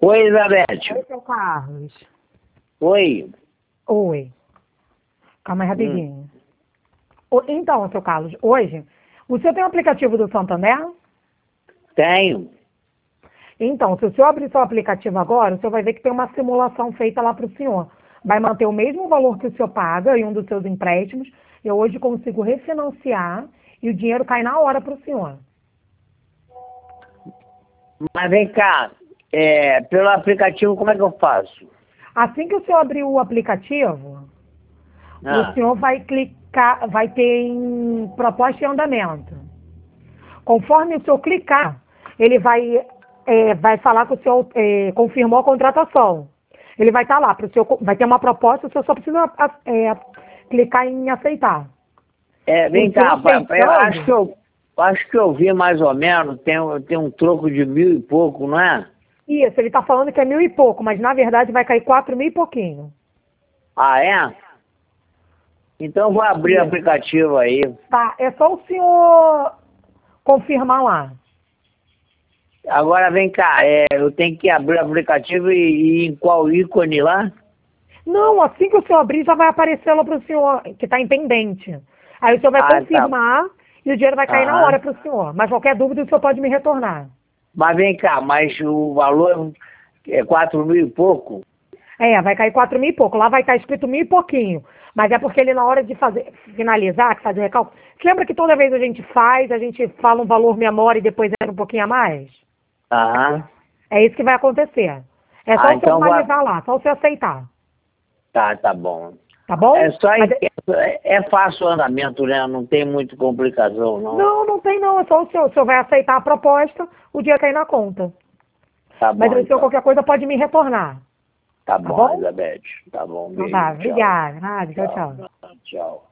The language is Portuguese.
Oi, Elizabeth. Oi, seu Carlos. Oi. Oi. Calma aí rapidinho. Então, seu Carlos, hoje, o senhor tem o aplicativo do Santander? Tenho. Então, se o senhor abrir seu aplicativo agora, o senhor vai ver que tem uma simulação feita lá para o senhor. Vai manter o mesmo valor que o senhor paga em um dos seus empréstimos. Eu hoje consigo refinanciar e o dinheiro cai na hora para o senhor. Mas vem cá, pelo aplicativo como é que eu faço? Assim que o senhor abrir o aplicativo, o senhor vai clicar, vai ter em proposta em andamento. Conforme o senhor clicar, ele vai falar que o senhor confirmou a contratação. Ele vai estar lá, vai ter uma proposta, o senhor só precisa clicar em aceitar. Vem cá, eu aceitando, acho que eu vi mais ou menos, tem um troco de 1.000 e pouco, não é? Isso, ele está falando que é 1.000 e pouco, mas na verdade vai cair 4.000 e pouquinho. Ah, é? Então eu vou abrir o aplicativo aí. Tá, é só o senhor confirmar lá. Agora vem cá, eu tenho que abrir o aplicativo e ir em qual ícone lá? Não, assim que o senhor abrir, já vai aparecer lá para o senhor, que está em pendente. Aí o senhor vai confirmar e o dinheiro vai cair na hora para o senhor. Mas qualquer dúvida, o senhor pode me retornar. Mas vem cá, mas o valor é 4.000 e pouco? Vai cair 4.000 e pouco. Lá vai estar escrito 1.000 e pouquinho. Mas é porque ele, na hora de finalizar, que faz o recalque... Você lembra que toda vez a gente fala um valor menor e depois entra um pouquinho a mais? Aham. É isso que vai acontecer. É só o senhor finalizar lá, só o senhor aceitar. Tá bom. Tá bom? É fácil o andamento, né? Não tem muita complicação, não. Não tem não. É só o senhor vai aceitar a proposta, o dia cai na conta. Tá bom, mas o senhor qualquer coisa pode me retornar. Tá bom, Elizabeth. Tá bom, Então beijo, tá, tchau. obrigada. Tchau, tchau. Tchau.